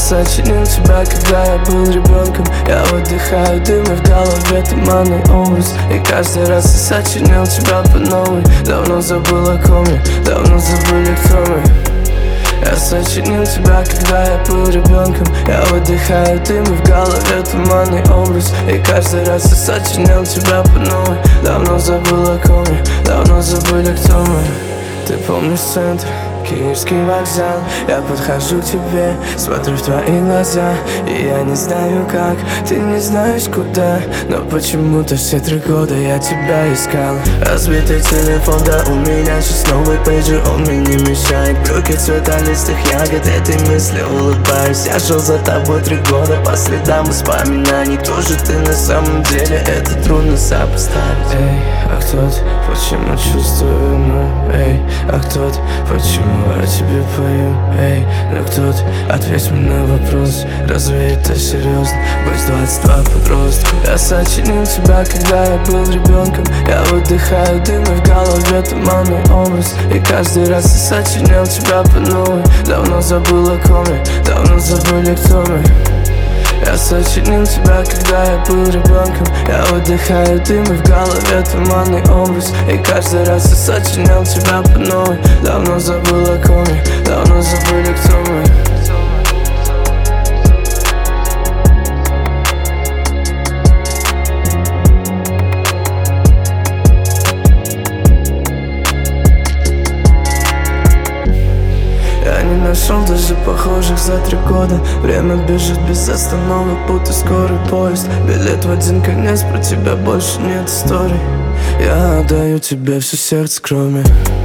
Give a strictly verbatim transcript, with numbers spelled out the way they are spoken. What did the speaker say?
сочинил тебя, когда я был ребенком. Я выдыхаю дым, и в голове туманный образ. И каждый раз я сочинил тебя по новой. Давно забыл, о ком я, давно забыли, кто мы. Я сочинил тебя, когда я был ребенком. Я выдыхаю дым, и в голове туманный образ. И каждый раз я сочинил тебя по новой. Давно забыл, о ком я, давно забыли, кто мы. Ты помнишь центр, Киевский вокзал. Я подхожу к тебе, смотрю в твои глаза. И я не знаю как, ты не знаешь куда. Но почему-то все три года я тебя искал. Разбитый телефон, да у меня сейчас новый пейджер. Он мне не мешает, брюки цвета листых ягод. Этой мысли улыбаюсь. Я шел за тобой три года по следам воспоминаний. Кто же ты на самом деле, это трудно сопоставить. Эй, а кто ты, почему чувствую вину? Эй, а кто ты, почему я тебе пою? Эй, ну кто ты, ответь мне на вопрос. Разве это серьезно, быть двадцать два подростком? Я сочинил тебя, когда я был ребенком. Я выдыхаю дым, и в голове туманный образ. И каждый раз я сочинил тебя по новой. Давно забыл, о ком я, давно забыли, кто мы. Я сочинил тебя, когда я был ребенком. Я выдыхаю дым, и в голове туманный образ. И каждый раз я сочинил тебя по новой. Давно забыл, о ком я, давно забыли, кто мы. Я не нашел даже похожих за три года. Время бежит без остановок, будто скорый поезд. Билет в один конец, про тебя больше нет историй. Я отдаю тебе все сердце, кроме